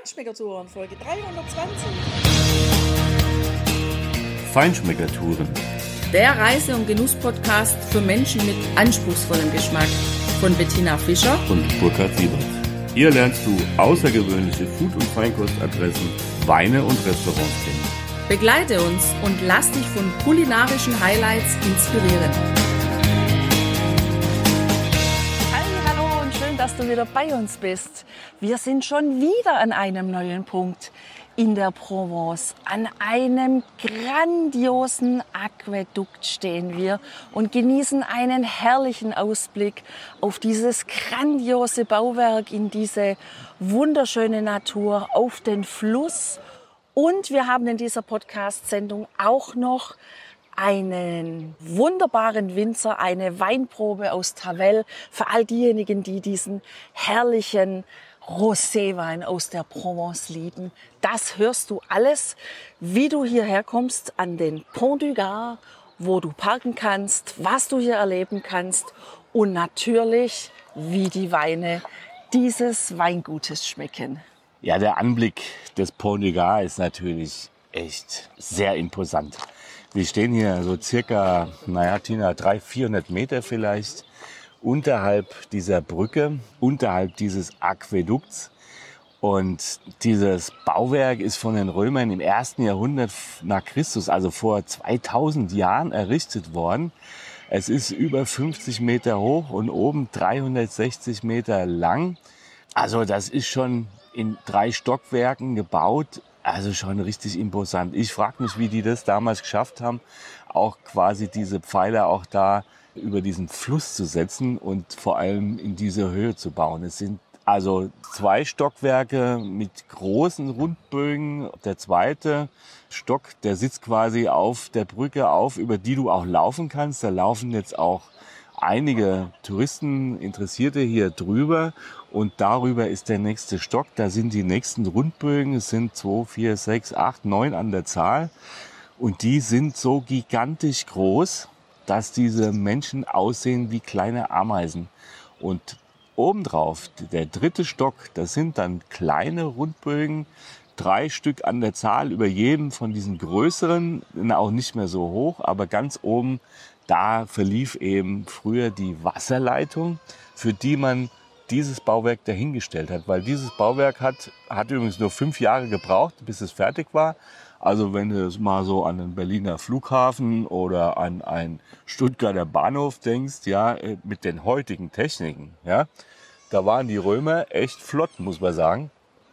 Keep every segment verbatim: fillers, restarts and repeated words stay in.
Feinschmeckertouren, Folge dreihundertzwanzig. Feinschmeckertouren. Der Reise- und Genuss-Podcast für Menschen mit anspruchsvollem Geschmack. Von Bettina Fischer und Burkhard Siebert. Hier lernst du außergewöhnliche Food- und Feinkostadressen, Weine und Restaurants kennen. Begleite uns und lass dich von kulinarischen Highlights inspirieren. Hallo und schön, dass du wieder bei uns bist. Wir sind schon wieder an einem neuen Punkt in der Provence. An einem grandiosen Aquädukt stehen wir und genießen einen herrlichen Ausblick auf dieses grandiose Bauwerk, in diese wunderschöne Natur, auf den Fluss. Und wir haben in dieser Podcast-Sendung auch noch einen wunderbaren Winzer, eine Weinprobe aus Tavel für all diejenigen, die diesen herrlichen Roséwein aus der Provence lieben. Das hörst du alles, wie du hierher kommst an den Pont du Gard, wo du parken kannst, was du hier erleben kannst und natürlich, wie die Weine dieses Weingutes schmecken. Ja, der Anblick des Pont du Gard ist natürlich echt sehr imposant. Wir stehen hier so circa, naja, Tina, dreihundert, vierhundert Meter vielleicht unterhalb dieser Brücke, unterhalb dieses Aquädukts. Und dieses Bauwerk ist von den Römern im ersten Jahrhundert nach Christus, also vor zweitausend Jahren, errichtet worden. Es ist über fünfzig Meter hoch und oben dreihundertsechzig Meter lang. Also das ist schon in drei Stockwerken gebaut. Also schon richtig imposant. Ich frage mich, wie die das damals geschafft haben, auch quasi diese Pfeiler auch da über diesen Fluss zu setzen und vor allem in diese Höhe zu bauen. Es sind also zwei Stockwerke mit großen Rundbögen. Der zweite Stock, der sitzt quasi auf der Brücke auf, über die du auch laufen kannst. Da laufen jetzt auch einige Touristen, Interessierte hier drüber. Und darüber ist der nächste Stock. Da sind die nächsten Rundbögen. Es sind zwei, vier, sechs, acht, neun an der Zahl. Und die sind so gigantisch groß, dass diese Menschen aussehen wie kleine Ameisen. Und obendrauf, der dritte Stock, das sind dann kleine Rundbögen, drei Stück an der Zahl, über jedem von diesen größeren, auch nicht mehr so hoch, aber ganz oben, da verlief eben früher die Wasserleitung, für die man dieses Bauwerk dahingestellt hat. Weil dieses Bauwerk hat, hat übrigens nur fünf Jahre gebraucht, bis es fertig war. Also wenn du mal so an den Berliner Flughafen oder an einen Stuttgarter Bahnhof denkst, ja, mit den heutigen Techniken, ja, da waren die Römer echt flott, muss man sagen.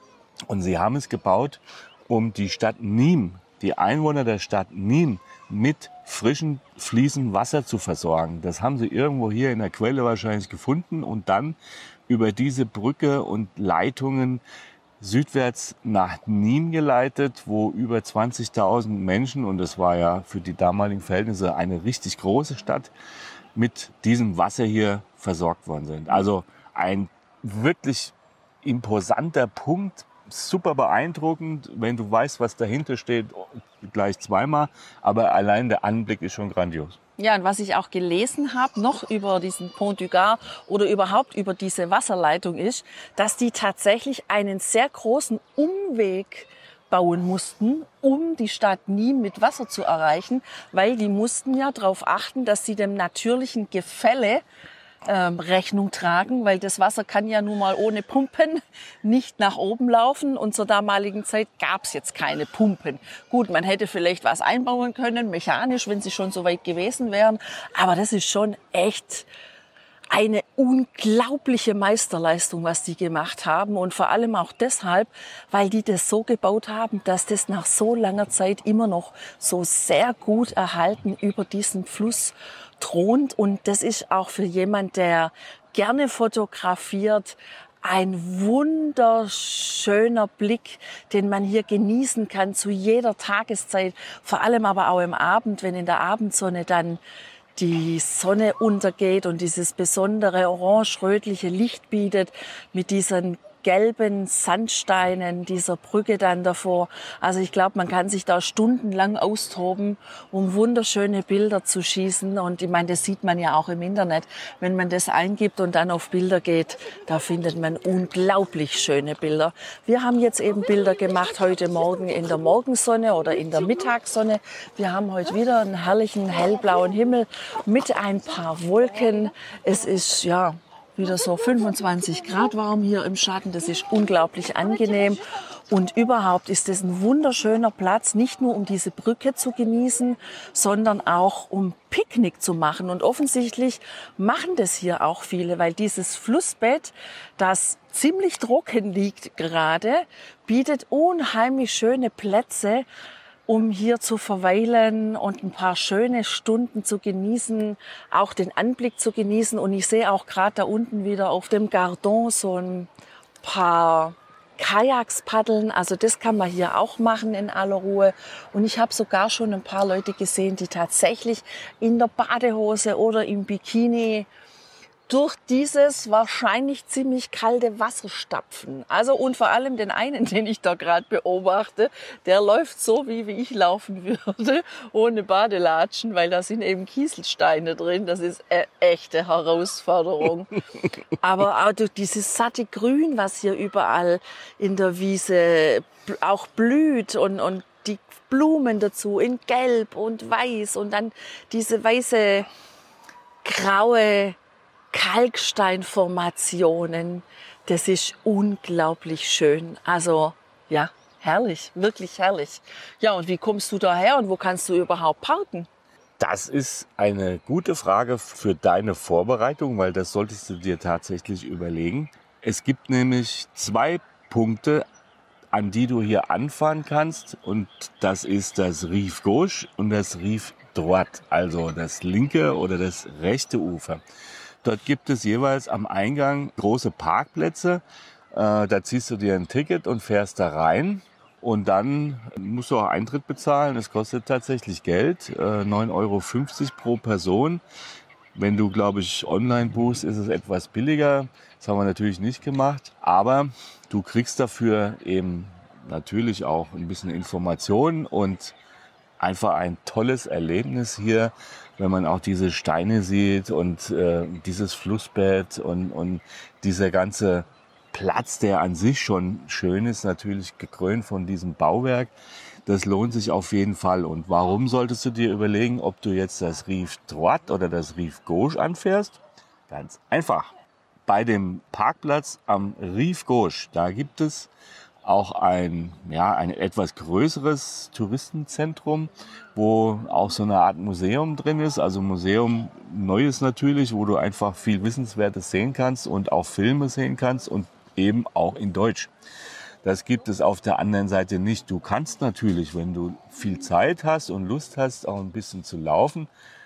Und sie haben es gebaut, um die Stadt Nîmes, die Einwohner der Stadt Nîmes mit frischem, fließendem Wasser zu versorgen. Das haben sie irgendwo hier in der Quelle wahrscheinlich gefunden und dann über diese Brücke und Leitungen südwärts nach Nîmes geleitet, wo über zwanzigtausend Menschen, und das war ja für die damaligen Verhältnisse eine richtig große Stadt, mit diesem Wasser hier versorgt worden sind. Also ein wirklich imposanter Punkt, super beeindruckend, wenn du weißt, was dahinter steht, gleich zweimal, aber allein der Anblick ist schon grandios. Ja, und was ich auch gelesen habe, noch über diesen Pont du Gard oder überhaupt über diese Wasserleitung ist, dass die tatsächlich einen sehr großen Umweg bauen mussten, um die Stadt Nîmes mit Wasser zu erreichen, weil die mussten ja darauf achten, dass sie dem natürlichen Gefälle Ähm, Rechnung tragen, weil das Wasser kann ja nun mal ohne Pumpen nicht nach oben laufen und zur damaligen Zeit gab es jetzt keine Pumpen. Gut, man hätte vielleicht was einbauen können, mechanisch, wenn sie schon so weit gewesen wären, aber das ist schon echt eine unglaubliche Meisterleistung, was die gemacht haben und vor allem auch deshalb, weil die das so gebaut haben, dass das nach so langer Zeit immer noch so sehr gut erhalten über diesen Fluss thront. Und das ist auch für jemand, der gerne fotografiert, ein wunderschöner Blick, den man hier genießen kann zu jeder Tageszeit, vor allem aber auch im Abend, wenn in der Abendsonne dann die Sonne untergeht und dieses besondere orange-rötliche Licht bietet mit diesen gelben Sandsteinen, dieser Brücke dann davor. Also ich glaube, man kann sich da stundenlang austoben, um wunderschöne Bilder zu schießen. Und ich meine, das sieht man ja auch im Internet. Wenn man das eingibt und dann auf Bilder geht, da findet man unglaublich schöne Bilder. Wir haben jetzt eben Bilder gemacht heute Morgen in der Morgensonne oder in der Mittagssonne. Wir haben heute wieder einen herrlichen hellblauen Himmel mit ein paar Wolken. Es ist ja wieder so fünfundzwanzig Grad warm hier im Schatten. Das ist unglaublich angenehm. Und überhaupt ist es ein wunderschöner Platz, nicht nur um diese Brücke zu genießen, sondern auch um Picknick zu machen. Und offensichtlich machen das hier auch viele, weil dieses Flussbett, das ziemlich trocken liegt gerade, bietet unheimlich schöne Plätze, um hier zu verweilen und ein paar schöne Stunden zu genießen, auch den Anblick zu genießen. Und ich sehe auch gerade da unten wieder auf dem Gardon so ein paar Kajaks paddeln. Also das kann man hier auch machen in aller Ruhe. Und ich habe sogar schon ein paar Leute gesehen, die tatsächlich in der Badehose oder im Bikini durch dieses wahrscheinlich ziemlich kalte Wasser stapfen. Also und vor allem den einen, den ich da gerade beobachte, der läuft so, wie, wie ich laufen würde, ohne Badelatschen, weil da sind eben Kieselsteine drin. Das ist eine echte Herausforderung. Aber auch durch dieses satte Grün, was hier überall in der Wiese auch blüht und, und die Blumen dazu in Gelb und Weiß und dann diese weiße, graue Kalksteinformationen, das ist unglaublich schön. Also ja, herrlich, wirklich herrlich. Ja, und wie kommst du daher und wo kannst du überhaupt parken? Das ist eine gute Frage für deine Vorbereitung, weil das solltest du dir tatsächlich überlegen. Es gibt nämlich zwei Punkte, an die du hier anfahren kannst, und das ist das Rive Gauche und das Rive Droite, also das linke oder das rechte Ufer. Dort gibt es jeweils am Eingang große Parkplätze. Äh, da ziehst du dir ein Ticket und fährst da rein. Und dann musst du auch Eintritt bezahlen. Es kostet tatsächlich Geld, äh, neun Euro fünfzig pro Person. Wenn du, glaube ich, online buchst, ist es etwas billiger. Das haben wir natürlich nicht gemacht. Aber du kriegst dafür eben natürlich auch ein bisschen Informationen und einfach ein tolles Erlebnis hier, wenn man auch diese Steine sieht und äh, dieses Flussbett und, und dieser ganze Platz, der an sich schon schön ist, natürlich gekrönt von diesem Bauwerk. Das lohnt sich auf jeden Fall. Und warum solltest du dir überlegen, ob du jetzt das Rive Droite oder das Rive Gauche anfährst? Ganz einfach. Bei dem Parkplatz am Rive Gauche, da gibt es auch ein, ja, ein etwas größeres Touristenzentrum, wo auch so eine Art Museum drin ist. Also Museum Neues natürlich, wo du einfach viel Wissenswertes sehen kannst und auch Filme sehen kannst und eben auch in Deutsch. Das gibt es auf der anderen Seite nicht. Du kannst natürlich, wenn du viel Zeit hast und Lust hast, auch ein bisschen zu laufen,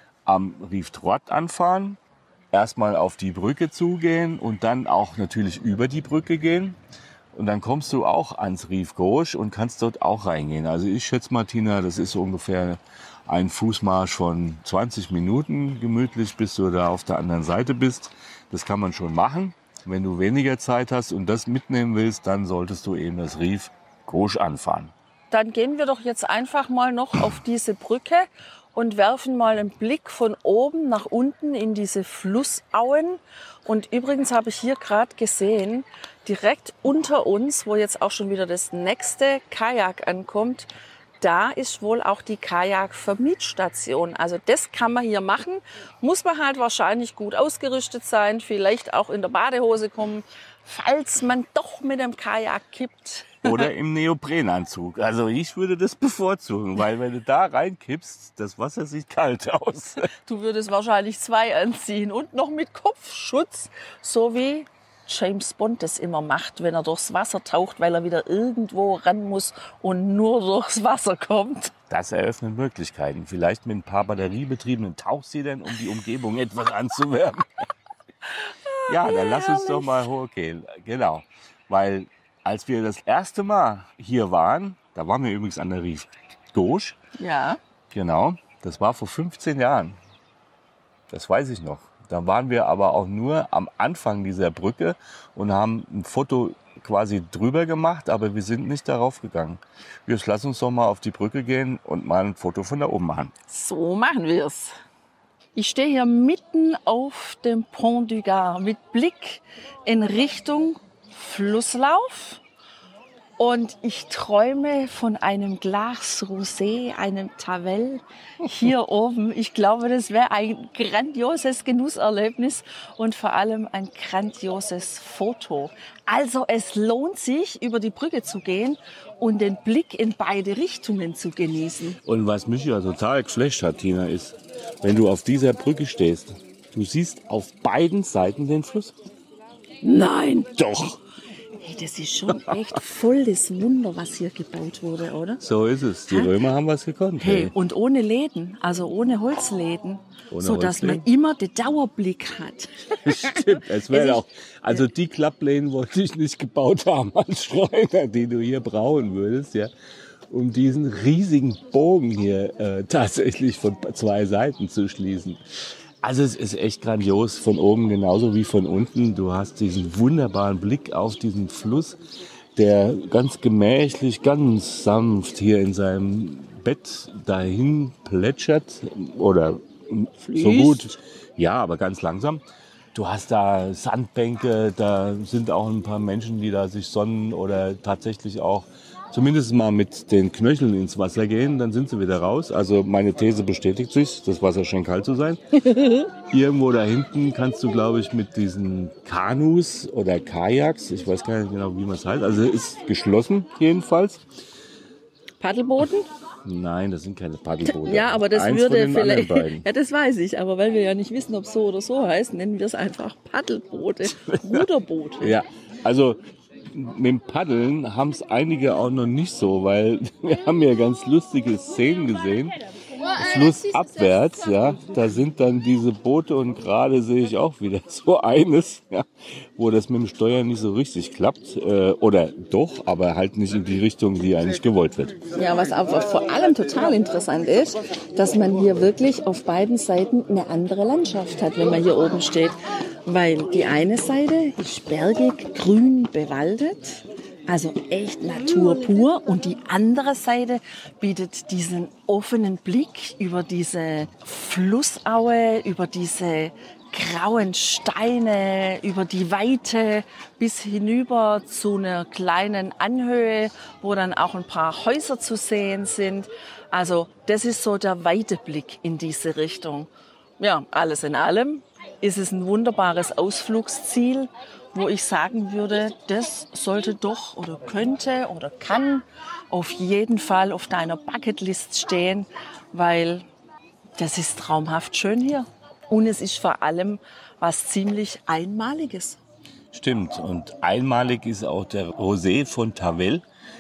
am Rive Droite anfahren, erstmal auf die Brücke zugehen und dann auch natürlich über die Brücke gehen. Und dann kommst du auch ans Rive Gauche und kannst dort auch reingehen. Also ich schätze, Martina, das ist so ungefähr ein Fußmarsch von zwanzig Minuten gemütlich, bis du da auf der anderen Seite bist. Das kann man schon machen. Wenn du weniger Zeit hast und das mitnehmen willst, dann solltest du eben das Rive Gauche anfahren. Dann gehen wir doch jetzt einfach mal noch auf diese Brücke und werfen mal einen Blick von oben nach unten in diese Flussauen. Und übrigens habe ich hier gerade gesehen, direkt unter uns, wo jetzt auch schon wieder das nächste Kajak ankommt, da ist wohl auch die Kajak-Vermietstation. Also das kann man hier machen. Muss man halt wahrscheinlich gut ausgerüstet sein, vielleicht auch in der Badehose kommen, falls man doch mit dem Kajak kippt. Oder im Neoprenanzug. Also ich würde das bevorzugen, weil wenn du da reinkippst, das Wasser sieht kalt aus. Du würdest wahrscheinlich zwei anziehen und noch mit Kopfschutz, so wie James Bond das immer macht, wenn er durchs Wasser taucht, weil er wieder irgendwo ran muss und nur durchs Wasser kommt. Das eröffnet Möglichkeiten. Vielleicht mit ein paar batteriebetriebenen Tauchsiedern, um die Umgebung etwas anzuwärmen. Ja, dann lass uns doch mal hochgehen. Genau, weil als wir das erste Mal hier waren, da waren wir übrigens an der Rive Gauche. Ja. Genau, das war vor fünfzehn Jahren. Das weiß ich noch. Da waren wir aber auch nur am Anfang dieser Brücke und haben ein Foto quasi drüber gemacht, aber wir sind nicht darauf gegangen. Jetzt lass uns doch mal auf die Brücke gehen und mal ein Foto von da oben machen. So machen wir es. Ich stehe hier mitten auf dem Pont du Gard mit Blick in Richtung Flusslauf. Und ich träume von einem Glas Rosé, einem Tavel hier oben. Ich glaube, das wäre ein grandioses Genusserlebnis und vor allem ein grandioses Foto. Also es lohnt sich, über die Brücke zu gehen und den Blick in beide Richtungen zu genießen. Und was mich ja total geflasht hat, Tina, ist, wenn du auf dieser Brücke stehst, du siehst auf beiden Seiten den Fluss. Nein! Doch! Hey, das ist schon echt voll das Wunder, was hier gebaut wurde, oder? So ist es. Die Römer haben was gekonnt. Hey, und ohne Läden, also ohne Holzläden, Ohne so dass man Holzläden? immer den Dauerblick hat. Stimmt, es wäre Es auch. Also die Klappläden wollte ich nicht gebaut haben als Schreiner, die du hier brauen würdest, ja, um diesen riesigen Bogen hier äh, tatsächlich von zwei Seiten zu schließen. Also es ist echt grandios, von oben genauso wie von unten. Du hast diesen wunderbaren Blick auf diesen Fluss, der ganz gemächlich, ganz sanft hier in seinem Bett dahin plätschert oder so gut. Ja, aber ganz langsam. Du hast da Sandbänke, da sind auch ein paar Menschen, die da sich sonnen oder tatsächlich auch zumindest mal mit den Knöcheln ins Wasser gehen, dann sind sie wieder raus. Also meine These bestätigt sich, das Wasser scheint kalt zu sein. Irgendwo da hinten kannst du, glaube ich, mit diesen Kanus oder Kajaks, ich weiß gar nicht genau, wie man es heißt, also ist geschlossen jedenfalls. Paddelbooten? Nein, das sind keine Paddelboote. Ja, aber das Eins würde von den anderen vielleicht. beiden. Ja, das weiß ich, aber weil wir ja nicht wissen, ob es so oder so heißt, nennen wir es einfach Paddelboote, Ruderboote. Ja, also mit dem Paddeln haben es einige auch noch nicht so, weil wir haben ja ganz lustige Szenen gesehen. Flussabwärts, ja, da sind dann diese Boote und gerade sehe ich auch wieder so eines, ja, wo das mit dem Steuern nicht so richtig klappt, äh, oder doch, aber halt nicht in die Richtung, die eigentlich gewollt wird. Ja, was aber vor allem total interessant ist, dass man hier wirklich auf beiden Seiten eine andere Landschaft hat, wenn man hier oben steht. Weil die eine Seite ist bergig, grün, bewaldet, also echt Natur pur. Und die andere Seite bietet diesen offenen Blick über diese Flussaue, über diese grauen Steine, über die Weite bis hinüber zu einer kleinen Anhöhe, wo dann auch ein paar Häuser zu sehen sind. Also das ist so der weite Blick in diese Richtung. Ja, alles in allem ist es ein wunderbares Ausflugsziel, wo ich sagen würde, das sollte doch oder könnte oder kann auf jeden Fall auf deiner Bucketlist stehen, weil das ist traumhaft schön hier. Und es ist vor allem was ziemlich Einmaliges. Stimmt, und einmalig ist auch der Rosé von Tavel.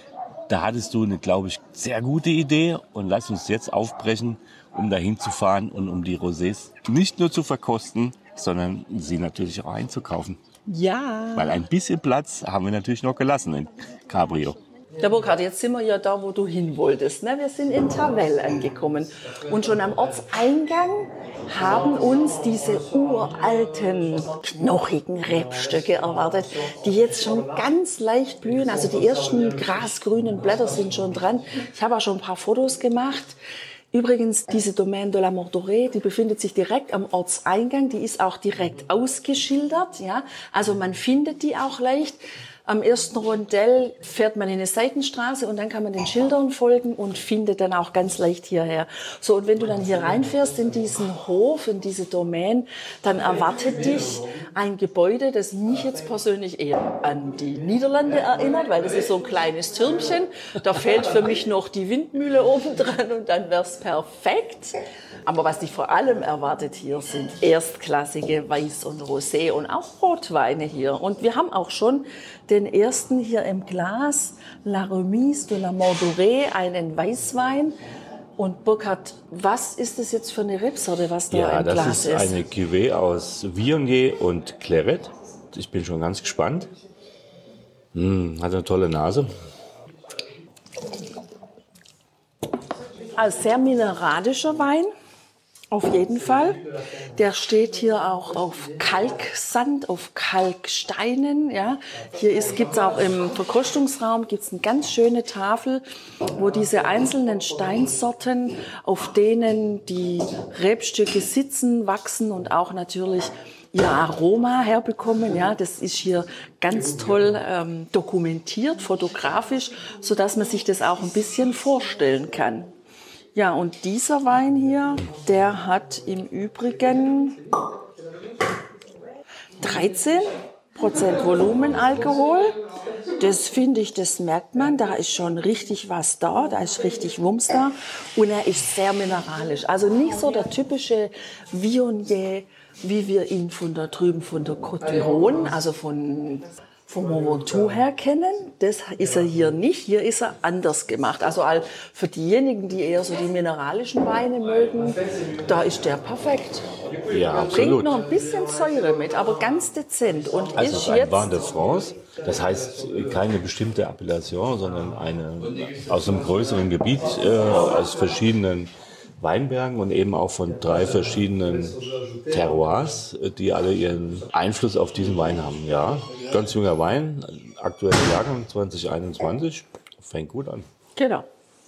Da hattest du eine, glaube ich, sehr gute Idee und lass uns jetzt aufbrechen, um dahin zu fahren und um die Rosés nicht nur zu verkosten, sondern sie natürlich auch einzukaufen. Ja. Weil ein bisschen Platz haben wir natürlich noch gelassen in Cabrio. Der Burkhard, jetzt sind wir ja da, wo du hin wolltest. Ne? Wir sind in Tavel angekommen. Und schon am Ortseingang haben uns diese uralten, knochigen Rebstöcke erwartet, die jetzt schon ganz leicht blühen. Also die ersten grasgrünen Blätter sind schon dran. Ich habe auch schon ein paar Fotos gemacht. Übrigens, diese Domaine de la Mordorée, die befindet sich direkt am Ortseingang. Die ist auch direkt ausgeschildert. Ja? Also man findet die auch leicht. Am ersten Rondell fährt man in eine Seitenstraße und dann kann man den Schildern folgen und findet dann auch ganz leicht hierher. So, und wenn du dann hier reinfährst in diesen Hof, in diese Domain, dann erwartet dich ein Gebäude, das mich jetzt persönlich eher an die Niederlande erinnert, weil das ist so ein kleines Türmchen. Da fehlt für mich noch die Windmühle oben dran und dann wär's perfekt. Aber was dich vor allem erwartet hier, sind erstklassige Weiß- und Rosé und auch Rotweine hier. Und wir haben auch schon den ersten hier im Glas, La Remise de la Mordorée, einen Weißwein. Und Burkhard, was ist das jetzt für eine Rebsorte, was da Ja, im Glas das ist ist? eine Cuvée aus Viognier und Clairette. Ich bin schon ganz gespannt. Hm, hat eine tolle Nase. Ein sehr mineralischer Wein. Auf jeden Fall. Der steht hier auch auf Kalksand, auf Kalksteinen. Ja. Hier gibt es auch im Verkostungsraum gibt's eine ganz schöne Tafel, wo diese einzelnen Steinsorten, auf denen die Rebstücke sitzen, wachsen und auch natürlich ihr Aroma herbekommen. Ja, das ist hier ganz toll ähm, dokumentiert, fotografisch, sodass man sich das auch ein bisschen vorstellen kann. Ja, und dieser Wein hier, der hat im Übrigen dreizehn Prozent Volumenalkohol. Das finde ich, das merkt man, da ist schon richtig was da, da ist richtig Wumms da. Und er ist sehr mineralisch. Also nicht so der typische Viognier, wie wir ihn von da drüben von der Côte d'Iron, also von vom Mont Ventoux her kennen. Das ist er hier nicht. Hier ist er anders gemacht. Also für diejenigen, die eher so die mineralischen Weine mögen, da ist der perfekt. Ja, absolut. Bringt noch ein bisschen Säure mit, aber ganz dezent. Und also ist ein jetzt Vin de France, das heißt keine bestimmte Appellation, sondern eine aus einem größeren Gebiet, äh, aus verschiedenen Weinbergen und eben auch von drei verschiedenen Terroirs, die alle ihren Einfluss auf diesen Wein haben. Ja, ganz junger Wein, aktueller Jahrgang zwanzig einundzwanzig, fängt gut an. Genau.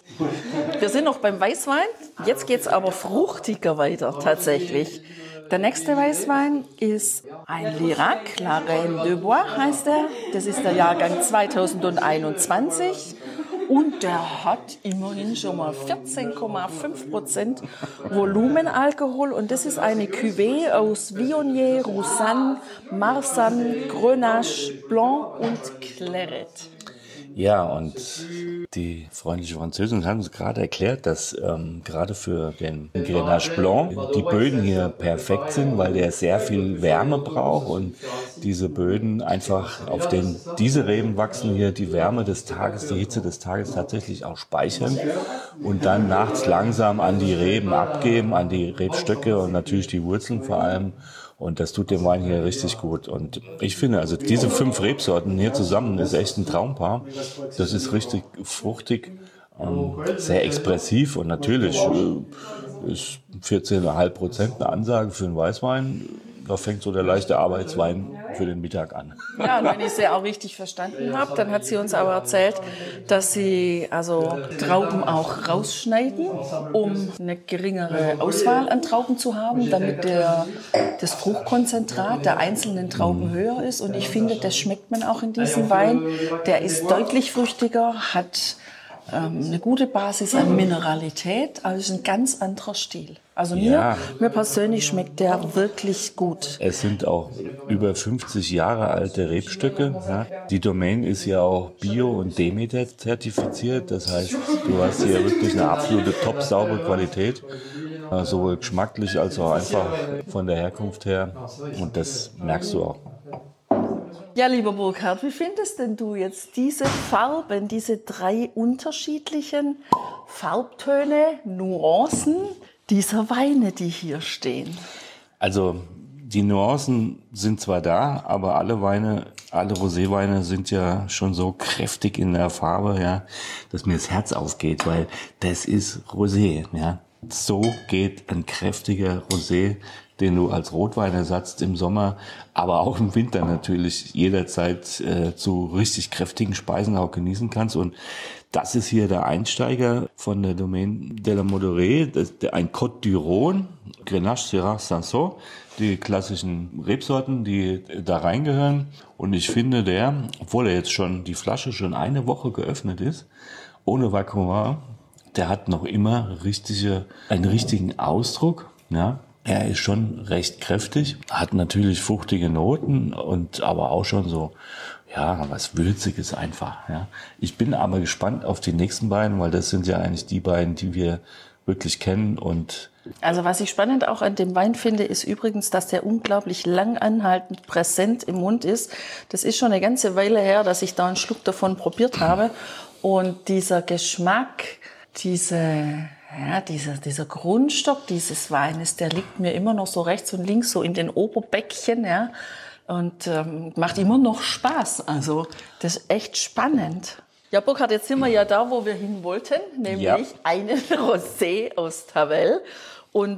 Wir sind noch beim Weißwein, jetzt geht es aber fruchtiger weiter tatsächlich. Der nächste Weißwein ist ein Lirac, La Reine de Bois heißt er. Das ist der Jahrgang zweitausendeinundzwanzig. Und der hat immerhin schon mal vierzehn Komma fünf Prozent Volumenalkohol. Und das ist eine Cuvée aus Viognier, Roussanne, Marsanne, Grenache, Blanc und Clairette. Ja, und die freundliche Französin hat uns gerade erklärt, dass ähm, gerade für den Grenache Blanc die Böden hier perfekt sind, weil der sehr viel Wärme braucht und diese Böden einfach, auf denen diese Reben wachsen, hier die Wärme des Tages, die Hitze des Tages tatsächlich auch speichern und dann nachts langsam an die Reben abgeben, an die Rebstöcke und natürlich die Wurzeln vor allem. Und das tut dem Wein hier richtig gut. Und ich finde, also diese fünf Rebsorten hier zusammen ist echt ein Traumpaar. Das ist richtig fruchtig, ähm, sehr expressiv und natürlich äh, ist vierzehn Komma fünf Prozent eine Ansage für einen Weißwein. Da fängt so der leichte Arbeitswein für den Mittag an. Ja, und wenn ich sie auch richtig verstanden habe, dann hat sie uns aber erzählt, dass sie also Trauben auch rausschneiden, um eine geringere Auswahl an Trauben zu haben, damit der, das Fruchtkonzentrat der einzelnen Trauben höher ist. Und ich finde, das schmeckt man auch in diesem Wein. Der ist deutlich früchtiger, hat ähm, eine gute Basis an Mineralität, also ist ein ganz anderer Stil. Also mir, ja. mir persönlich schmeckt der wirklich gut. Es sind auch über fünfzig Jahre alte Rebstöcke. Ja. Die Domaine ist ja auch Bio- und Demeter zertifiziert. Das heißt, du hast hier wirklich eine absolute top saubere Qualität. Sowohl geschmacklich als auch einfach von der Herkunft her. Und das merkst du auch. Ja, lieber Burkhard, wie findest denn du jetzt diese Farben, diese drei unterschiedlichen Farbtöne, Nuancen dieser Weine, die hier stehen? Also die Nuancen sind zwar da, aber alle Weine, alle Roséweine sind ja schon so kräftig in der Farbe, ja, dass mir das Herz aufgeht, weil das ist Rosé, ja. So geht ein kräftiger Rosé, den du als Rotwein ersetzt im Sommer, aber auch im Winter natürlich jederzeit äh, zu richtig kräftigen Speisen auch genießen kannst. Und das ist hier der Einsteiger von der Domaine de la Modorée, das, der, ein Côte d'Iron, Grenache, Syrah, Cinsault, die klassischen Rebsorten, die da reingehören. Und ich finde, der, obwohl er jetzt schon die Flasche schon eine Woche geöffnet ist, ohne Vacuum, der hat noch immer richtige, einen richtigen Ausdruck, ja. Er ist schon recht kräftig, hat natürlich fruchtige Noten und aber auch schon so, ja, was Würziges einfach, ja. Ich bin aber gespannt auf die nächsten beiden, weil das sind ja eigentlich die beiden, die wir wirklich kennen und also was ich spannend auch an dem Wein finde, ist übrigens, dass der unglaublich lang anhaltend präsent im Mund ist. Das ist schon eine ganze Weile her, dass ich da einen Schluck davon probiert habe und dieser Geschmack, diese Ja, dieser, dieser Grundstock dieses Weines, der liegt mir immer noch so rechts und links so in den Oberbäckchen, ja, und ähm, macht immer noch Spaß. Also das ist echt spannend. Ja, Burkhard, jetzt sind wir ja da, wo wir hin wollten, nämlich ja. einen Rosé aus Tavel. Und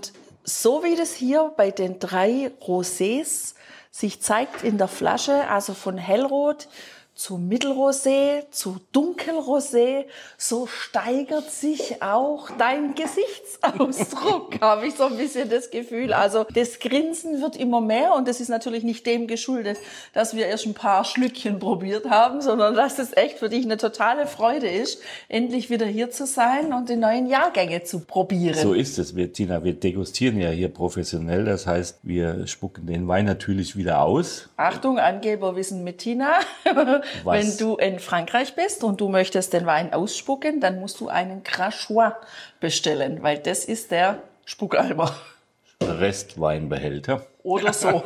so wie das hier bei den drei Rosés sich zeigt in der Flasche, also von hellrot zu Mittelrosé, zu Dunkelrosé, so steigert sich auch dein Gesichtsausdruck, habe ich so ein bisschen das Gefühl. Also das Grinsen wird immer mehr und das ist natürlich nicht dem geschuldet, dass wir erst ein paar Schlückchen probiert haben, sondern dass es echt für dich eine totale Freude ist, endlich wieder hier zu sein und die neuen Jahrgänge zu probieren. So ist es, wir, Tina, wir degustieren ja hier professionell, das heißt, wir spucken den Wein natürlich wieder aus. Achtung, Angeberwissen mit Tina. Was? Wenn du in Frankreich bist und du möchtest den Wein ausspucken, dann musst du einen Crachois bestellen, weil das ist der Spuckalber. Restweinbehälter. Oder so.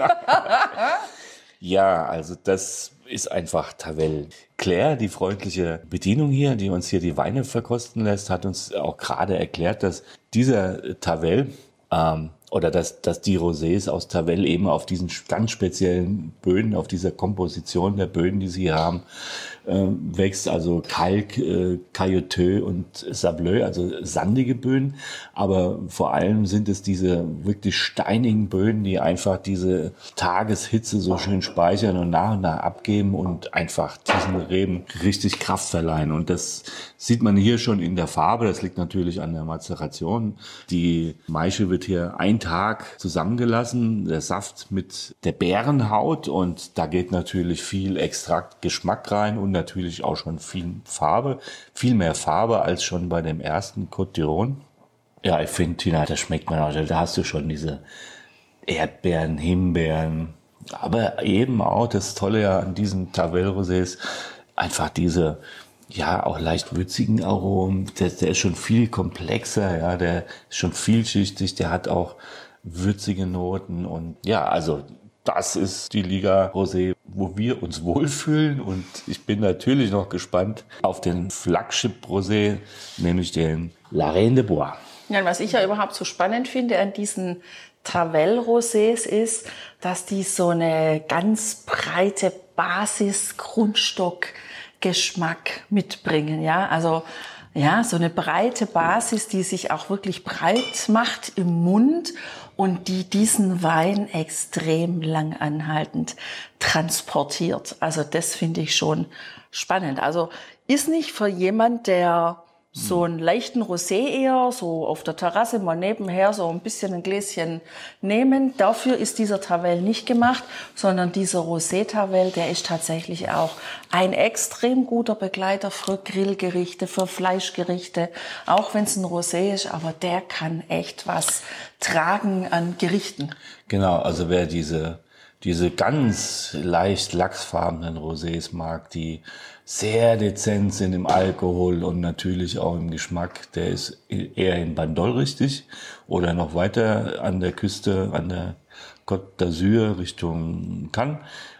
Ja, also das ist einfach Tavel. Claire, die freundliche Bedienung hier, die uns hier die Weine verkosten lässt, hat uns auch gerade erklärt, dass dieser Tavel ähm, oder dass, dass die Rosés aus Tavel eben auf diesen ganz speziellen Böden, auf dieser Komposition der Böden, die sie hier haben, äh, wächst. Also Kalk, äh, Caillouteux und Sableux, also sandige Böden. Aber vor allem sind es diese wirklich steinigen Böden, die einfach diese Tageshitze so schön speichern und nach und nach abgeben und einfach diesen Reben richtig Kraft verleihen. Und das sieht man hier schon in der Farbe. Das liegt natürlich an der Mazeration. Die Maische wird hier ein Tag zusammengelassen, der Saft mit der Beerenhaut, und da geht natürlich viel Extrakt, Geschmack rein und natürlich auch schon viel Farbe, viel mehr Farbe als schon bei dem ersten Côte d'Iron. Ja, ich finde, Tina, das schmeckt man auch, da hast du schon diese Erdbeeren, Himbeeren, aber eben auch das Tolle ja an diesen Tavel Rosés, einfach diese ja, auch leicht würzigen Aromen. Der, der ist schon viel komplexer, ja, der ist schon vielschichtig, der hat auch würzige Noten und ja, also das ist die Liga Rosé, wo wir uns wohlfühlen, und ich bin natürlich noch gespannt auf den Flagship Rosé, nämlich den La Reine des Bois. Ja, was ich ja überhaupt so spannend finde an diesen Tavel Rosés ist, dass die so eine ganz breite Basis, Grundstock Geschmack mitbringen, ja, also ja, so eine breite Basis, die sich auch wirklich breit macht im Mund und die diesen Wein extrem lang anhaltend transportiert. Also das finde ich schon spannend. Also ist nicht für jemand, der so einen leichten Rosé eher, so auf der Terrasse mal nebenher so ein bisschen ein Gläschen nehmen. Dafür ist dieser Tavel nicht gemacht, sondern dieser Rosé-Tavel, der ist tatsächlich auch ein extrem guter Begleiter für Grillgerichte, für Fleischgerichte, auch wenn es ein Rosé ist, aber der kann echt was tragen an Gerichten. Genau, also wer diese diese ganz leicht lachsfarbenen Rosés mag, die sehr dezent sind im Alkohol und natürlich auch im Geschmack, der ist eher in Bandol richtig oder noch weiter an der Küste, an der Côte d'Azur Richtung Cannes.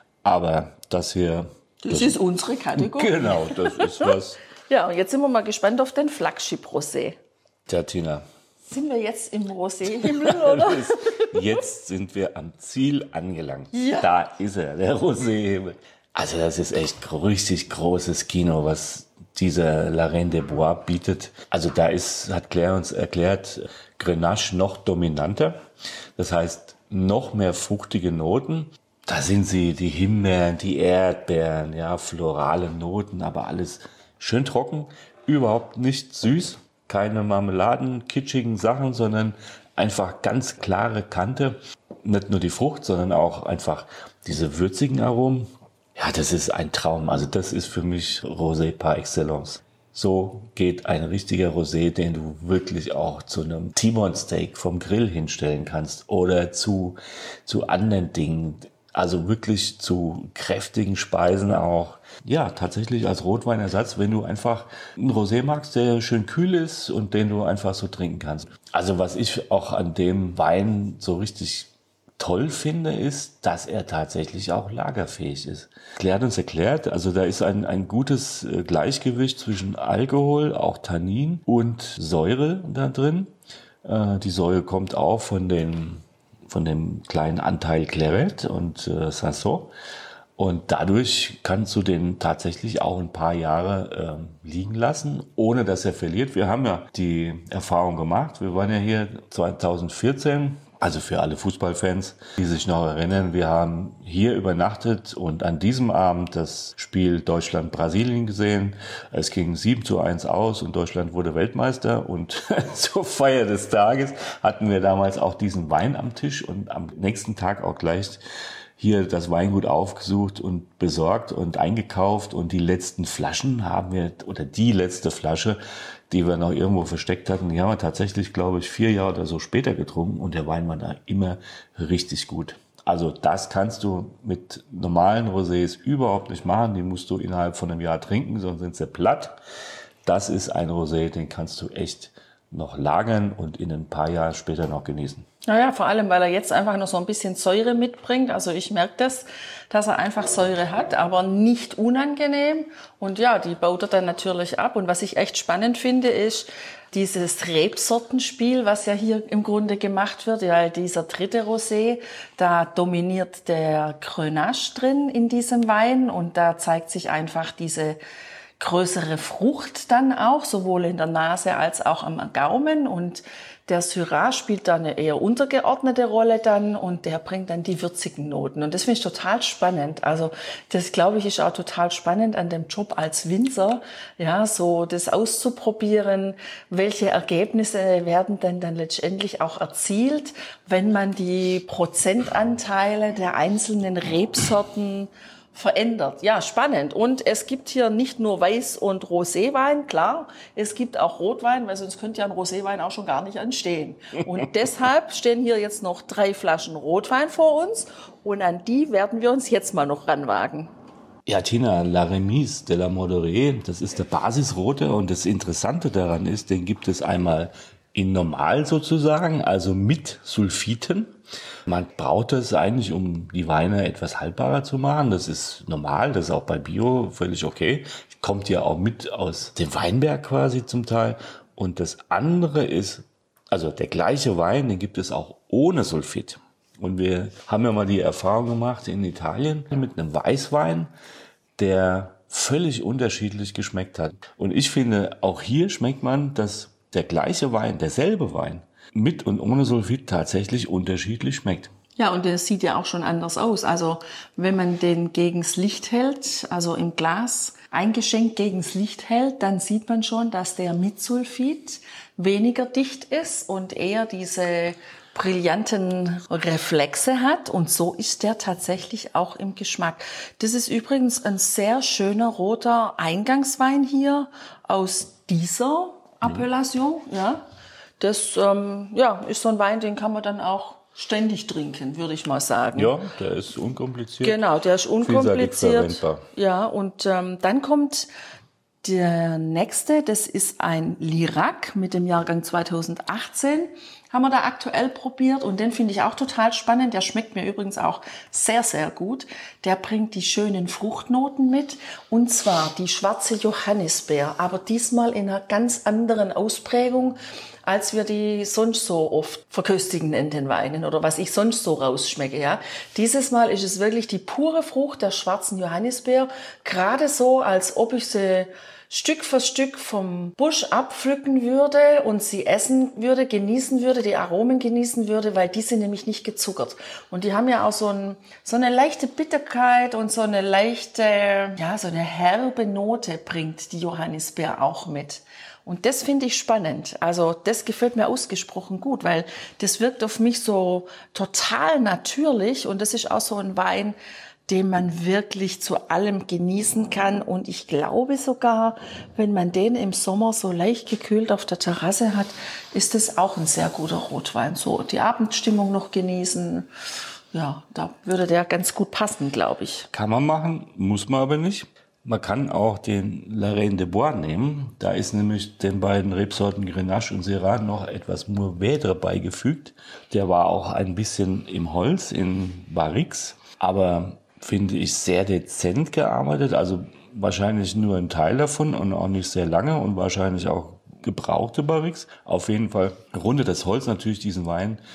Aber das hier... Das, das ist unsere Kategorie. Genau, das ist was. Ja, und jetzt sind wir mal gespannt auf den Flagship Rosé. Tja, Tina. Sind wir jetzt im Rosé-Himmel, oder? Jetzt sind wir am Ziel angelangt. Ja. Da ist er, der Rosé-Himmel. Also das ist echt richtig großes Kino, was dieser La Reine des Bois bietet. Also da ist, hat Claire uns erklärt, Grenache noch dominanter. Das heißt, noch mehr fruchtige Noten. Da sind sie, die Himbeeren, die Erdbeeren, ja, florale Noten, aber alles schön trocken, überhaupt nicht süß. Keine Marmeladen, kitschigen Sachen, sondern einfach ganz klare Kante. Nicht nur die Frucht, sondern auch einfach diese würzigen Aromen. Ja, das ist ein Traum. Also das ist für mich Rosé par excellence. So geht ein richtiger Rosé, den du wirklich auch zu einem T-Bone Steak vom Grill hinstellen kannst oder zu, zu anderen Dingen. Also wirklich zu kräftigen Speisen auch. Ja, tatsächlich als Rotweinersatz, wenn du einfach einen Rosé magst, der schön kühl ist und den du einfach so trinken kannst. Also was ich auch an dem Wein so richtig toll finde, ist, dass er tatsächlich auch lagerfähig ist. Claire hat uns erklärt, also da ist ein, ein gutes Gleichgewicht zwischen Alkohol, auch Tannin und Säure da drin. Äh, die Säure kommt auch von den von dem kleinen Anteil Clairette und äh, Cinsault. Und dadurch kannst du den tatsächlich auch ein paar Jahre äh, liegen lassen, ohne dass er verliert. Wir haben ja die Erfahrung gemacht. Wir waren ja hier zwanzig vierzehn Also für alle Fußballfans, die sich noch erinnern, wir haben hier übernachtet und an diesem Abend das Spiel Deutschland-Brasilien gesehen. Es ging sieben zu eins aus und Deutschland wurde Weltmeister. Und zur Feier des Tages hatten wir damals auch diesen Wein am Tisch und am nächsten Tag auch gleich hier das Weingut aufgesucht und besorgt und eingekauft. Und die letzten Flaschen haben wir, oder die letzte Flasche, die wir noch irgendwo versteckt hatten, die haben wir tatsächlich, glaube ich, vier Jahre oder so später getrunken und der Wein war da immer richtig gut. Also das kannst du mit normalen Rosés überhaupt nicht machen, die musst du innerhalb von einem Jahr trinken, sonst sind sie platt. Das ist ein Rosé, den kannst du echt noch lagern und in ein paar Jahren später noch genießen. Naja, vor allem, weil er jetzt einfach noch so ein bisschen Säure mitbringt. Also ich merke das, dass er einfach Säure hat, aber nicht unangenehm. Und ja, die baut er dann natürlich ab. Und was ich echt spannend finde, ist dieses Rebsortenspiel, was ja hier im Grunde gemacht wird. Ja, dieser dritte Rosé, da dominiert der Grenache drin in diesem Wein. Und da zeigt sich einfach diese größere Frucht dann auch, sowohl in der Nase als auch am Gaumen. Und der Syrah spielt da eine eher untergeordnete Rolle dann und der bringt dann die würzigen Noten. Und das finde ich total spannend. Also das, glaube ich, ist auch total spannend an dem Job als Winzer, ja, so das auszuprobieren, welche Ergebnisse werden denn dann letztendlich auch erzielt, wenn man die Prozentanteile der einzelnen Rebsorten verändert. Ja, spannend. Und es gibt hier nicht nur Weiß- und Roséwein, klar, es gibt auch Rotwein, weil sonst könnte ja ein Roséwein auch schon gar nicht entstehen. Und deshalb stehen hier jetzt noch drei Flaschen Rotwein vor uns und an die werden wir uns jetzt mal noch ranwagen. Ja, Tina, La Remise de la Modorée, das ist der Basisrote und das Interessante daran ist, den gibt es einmal in normal sozusagen, also mit Sulfiten. Man braucht es eigentlich, um die Weine etwas haltbarer zu machen. Das ist normal, das ist auch bei Bio völlig okay. Kommt ja auch mit aus dem Weinberg quasi zum Teil. Und das andere ist, also der gleiche Wein, den gibt es auch ohne Sulfit. Und wir haben ja mal die Erfahrung gemacht in Italien mit einem Weißwein, der völlig unterschiedlich geschmeckt hat. Und ich finde, auch hier schmeckt man, dass der gleiche Wein, derselbe Wein, mit und ohne Sulfit tatsächlich unterschiedlich schmeckt. Ja, und der sieht ja auch schon anders aus. Also wenn man den gegens Licht hält, also im Glas eingeschenkt gegens Licht hält, dann sieht man schon, dass der mit Sulfit weniger dicht ist und eher diese brillanten Reflexe hat. Und so ist der tatsächlich auch im Geschmack. Das ist übrigens ein sehr schöner roter Eingangswein hier aus dieser Appellation, ja. Das ähm, ja, ist so ein Wein, den kann man dann auch ständig trinken, würde ich mal sagen. Ja, der ist unkompliziert. Genau, der ist unkompliziert. Verwendbar. Ja, und ähm, dann kommt der nächste, das ist ein Lirac mit dem Jahrgang zweitausendachtzehn. Haben wir da aktuell probiert und den finde ich auch total spannend. Der schmeckt mir übrigens auch sehr, sehr gut. Der bringt die schönen Fruchtnoten mit und zwar die schwarze Johannisbeer, aber diesmal in einer ganz anderen Ausprägung, als wir die sonst so oft verköstigen in den Weinen oder was ich sonst so rausschmecke. Ja. Dieses Mal ist es wirklich die pure Frucht der schwarzen Johannisbeer, gerade so, als ob ich sie Stück für Stück vom Busch abpflücken würde und sie essen würde, genießen würde, die Aromen genießen würde, weil die sind nämlich nicht gezuckert. Und die haben ja auch so, ein, so eine leichte Bitterkeit und so eine leichte, ja, so eine herbe Note bringt die Johannisbeer auch mit. Und das finde ich spannend. Also das gefällt mir ausgesprochen gut, weil das wirkt auf mich so total natürlich und das ist auch so ein Wein, den man wirklich zu allem genießen kann. Und ich glaube sogar, wenn man den im Sommer so leicht gekühlt auf der Terrasse hat, ist das auch ein sehr guter Rotwein. So die Abendstimmung noch genießen. Ja, da würde der ganz gut passen, glaube ich. Kann man machen, muss man aber nicht. Man kann auch den La Reine de Bois nehmen. Da ist nämlich den beiden Rebsorten Grenache und Syrah noch etwas Mourvèdre beigefügt. Der war auch ein bisschen im Holz, in Barriques, aber finde ich sehr dezent gearbeitet. Also wahrscheinlich nur ein Teil davon und auch nicht sehr lange und wahrscheinlich auch gebrauchte Barriques. Auf jeden Fall rundet das Holz natürlich diesen Wein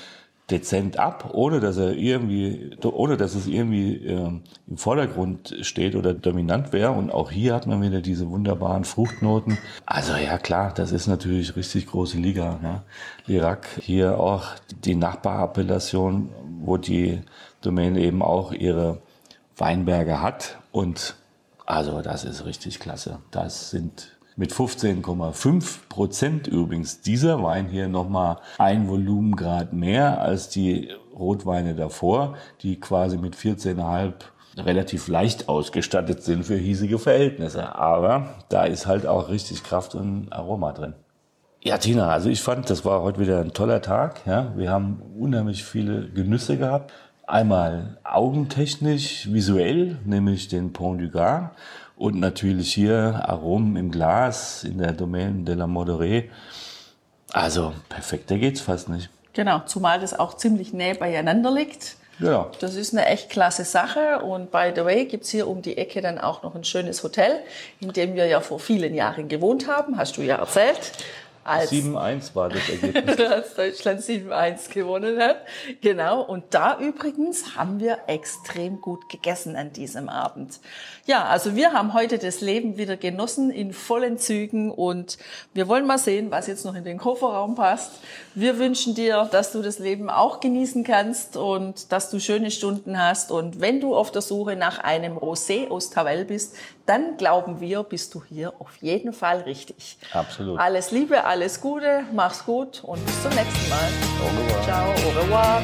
dezent ab, ohne dass er irgendwie, ohne dass es irgendwie ähm, im Vordergrund steht oder dominant wäre. Und auch hier hat man wieder diese wunderbaren Fruchtnoten. Also ja klar, das ist natürlich richtig große Liga. Ja. Lirac, hier auch die Nachbarappellation, wo die Domäne eben auch ihre Weinberge hat. Und also das ist richtig klasse. Das sind mit fünfzehn Komma fünf Prozent übrigens dieser Wein hier nochmal ein Volumengrad mehr als die Rotweine davor, die quasi mit vierzehn Komma fünf relativ leicht ausgestattet sind für hiesige Verhältnisse. Aber da ist halt auch richtig Kraft und Aroma drin. Ja, Tina, also ich fand, das war heute wieder ein toller Tag. Ja, wir haben unheimlich viele Genüsse gehabt. Einmal augentechnisch, visuell, nämlich den Pont du Gard. Und natürlich hier Aromen im Glas in der Domaine de la Moderée. Also perfekter geht's fast nicht. Genau, zumal das auch ziemlich näher beieinander liegt. Genau. Das ist eine echt klasse Sache. Und by the way gibt's hier um die Ecke dann auch noch ein schönes Hotel, in dem wir ja vor vielen Jahren gewohnt haben, hast du ja erzählt. Als sieben eins war das Ergebnis. als Deutschland sieben eins gewonnen hat. Genau. Und da übrigens haben wir extrem gut gegessen an diesem Abend. Ja, also wir haben heute das Leben wieder genossen in vollen Zügen und wir wollen mal sehen, was jetzt noch in den Kofferraum passt. Wir wünschen dir, dass du das Leben auch genießen kannst und dass du schöne Stunden hast. Und wenn du auf der Suche nach einem Rosé aus Tavel bist, dann glauben wir, bist du hier auf jeden Fall richtig. Absolut. Alles Liebe, alles Gute, mach's gut und bis zum nächsten Mal. Au revoir. Ciao, au revoir.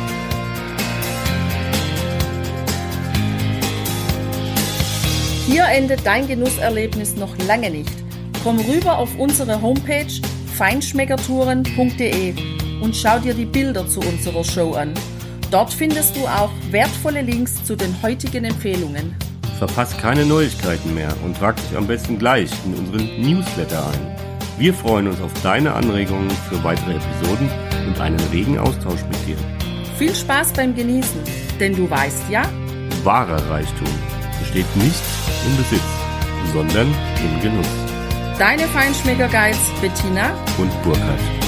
Hier endet dein Genusserlebnis noch lange nicht. Komm rüber auf unsere Homepage feinschmeckertouren punkt de und schau dir die Bilder zu unserer Show an. Dort findest du auch wertvolle Links zu den heutigen Empfehlungen. Verpasst keine Neuigkeiten mehr und trag dich am besten gleich in unseren Newsletter ein. Wir freuen uns auf deine Anregungen für weitere Episoden und einen regen Austausch mit dir. Viel Spaß beim Genießen, denn du weißt ja, wahrer Reichtum besteht nicht im Besitz, sondern im Genuss. Deine Feinschmecker-Guides Bettina und Burkhard.